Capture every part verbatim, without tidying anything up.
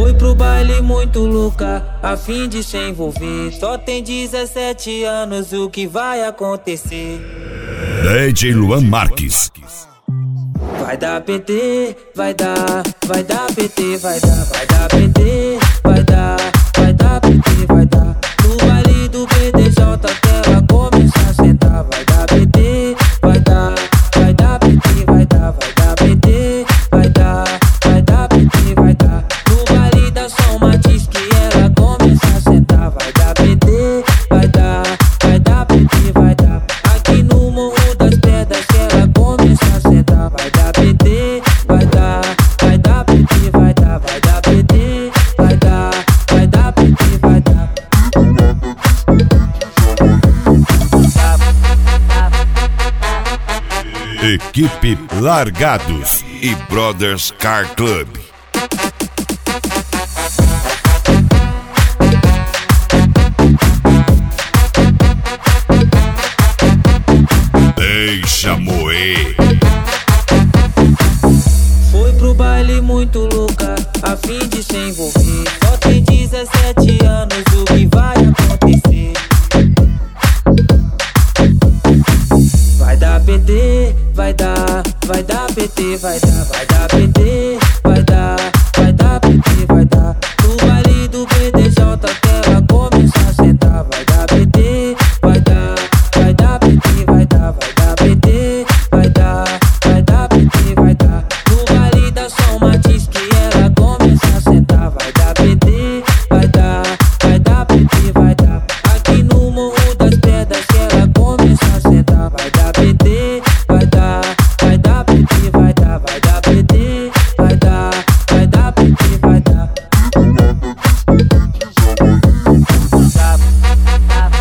Foi pro baile muito louca, a fim de se envolver. Só tem dezessete anos, o que vai acontecer? D J Luan Marques. Vai dar P T, vai dar, vai dar P T, vai dar, vai dar P T, vai dar, vai dar P T, vai dar. No baile do B D J até ela começar a sentar. Vai dar P T, vai dar, vai dar P T, vai dar, vai dar P T, vai dar, vai dar P T, vai dar. No baile da São Matiz que ela começar a sentar. Vai dar P T, vai dar, vai dar P T, vai dar. Aqui no Morro das Pedras que ela começar a sentar. Vai dar P T, vai dar, vai dar P T, vai dar, vai dar P T, vai dar, vai dar P T, vai dar. Equipe Largados e Brothers Car Club. Deixa moer. Foi pro baile muito louca, a fim de se envolver. Só tem dezessete anos, o que vai acontecer? Vai dar P T, vai dar, vai dar P T, vai dar, vai dar P T, vai dar, vai dar P T, vai dar. No baile do B D J até ela começar a sentar. Vai dar P T, vai dar, vai dar P T, vai dar, vai dar P T, vai dar, vai dar P T, vai dar. No baile da São Matiz que ela começar a sentar. Vai dar P T, vai dar, vai dar P T, vai dar. Aqui no Morro das Pedras que ela começar a sentar. Vai dar P T, vai dar, vai dar P T, vai dar, vai dar P T, vai dar, vai dar P T, vai dar.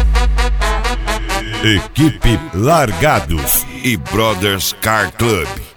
Equipe Largados e Brothers Car Club.